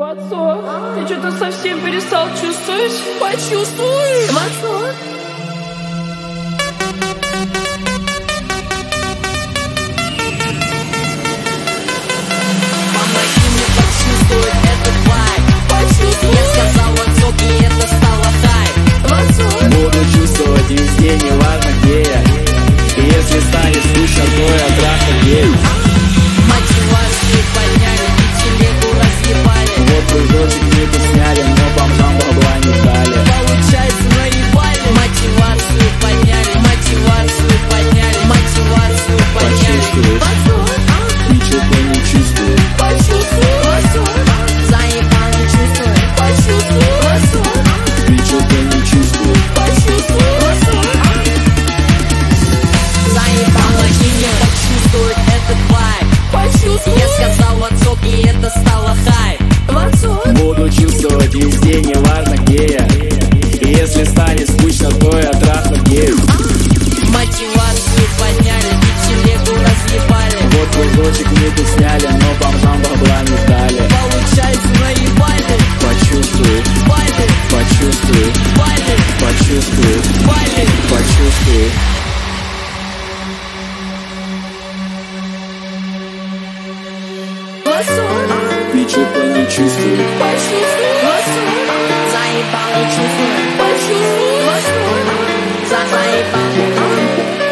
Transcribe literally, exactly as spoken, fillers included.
Ватсон, ты что-то совсем перестал чувствовать? Почувствуешь? Ватсон. Помоги мне почувствовать этот вайб. Почувствуй. Я сказал Ватсон, и это стало хайп. Ватсон. Буду чувствовать везде, неважно где я. И если станет скучно, то я трахну гель. Мотивацию подняли и телегу разъебали. Вот кружочек нету сняли, но бомжам бабла не дали. Получается наебали. Мотивацию подняли, мотивацию подняли, мотивацию подняли. Почувствуешь? Ватсон. Ничего не чувствую. Почувствуй. Ватсон. Заебало чувствую. Почувствуй. Ватсон. Ничего не чувствую. Почувствуй. Ватсон. Заебало мне почувствовать этот вайб. Почувствуй. Я сказал Ватсон, и это стало хайп. Ватсон. Буду чувствовать везде, неважно где я. И если станет скучно, то я трахну гель. Мотивацию подняли и телегу разъебали. Вот кружочек нету сняли, но бомжам бабла не дали. Получается наебали. Почувствую, Вали. почувствую, Вали. почувствую, Вали. почувствую. Ватсон. Ничего не чувствую. Почувствуй. Ватсон. Заебало чувствую. Почувствуй. Ватсон. Заебало.